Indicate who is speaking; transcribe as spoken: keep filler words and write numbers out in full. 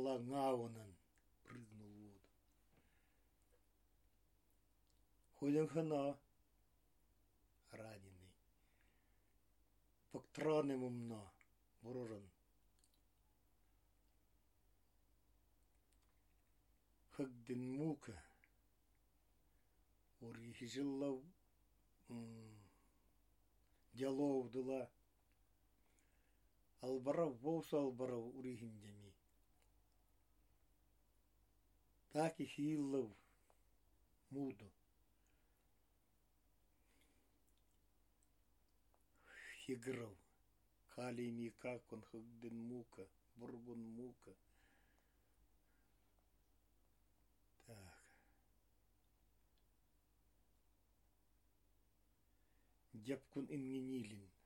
Speaker 1: Ала ңауынан прыгнул в воду. Ходим хана раненый. Пактраным умно, ворожен. Хагдин мука. Урихижиллав диалог дыла. Албарав болса албарав урихинжами. Так и хиллав муду. Хиграв. Калими как он хагдин мука. Бургун мука. Так. Дяпкун ингенилин.